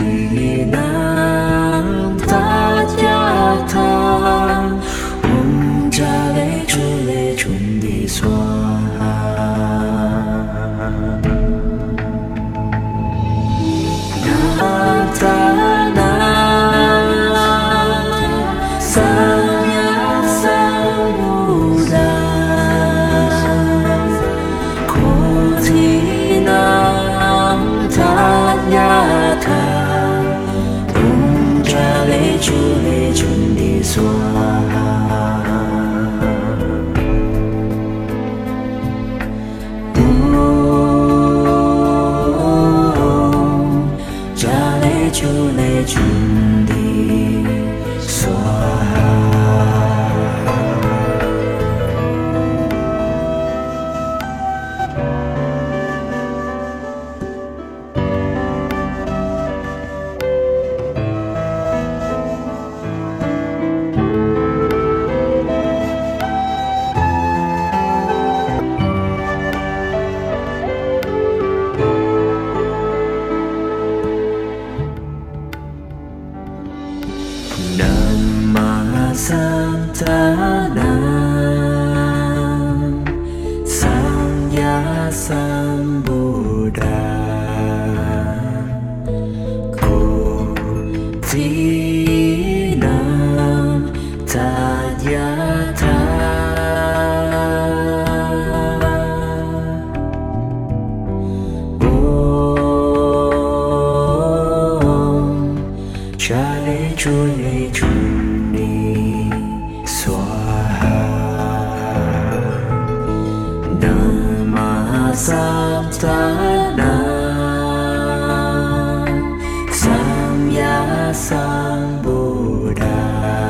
nam ta ya tha cha le chun di swaha nam ta na sang ya sang buddha ko thi nam ta ya tha cha le chun di swaha chule chundi swaha. Santana Sangya Sambuddha Ko Tinam Tadyatha Om Chale Chule Chuni Swaha Namasantana Samya Sambuddha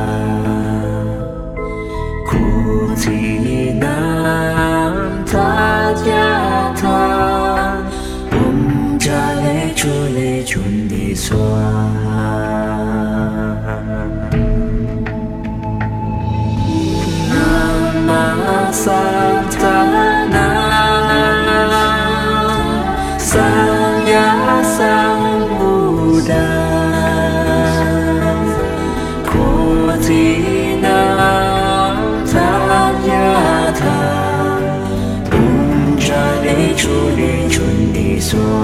Kutinam Tadyatha Chale Chule Chundi Swaha Santana Sangya Sambuddha Kotinam Tadyatha Chale Chule Chundi Swaha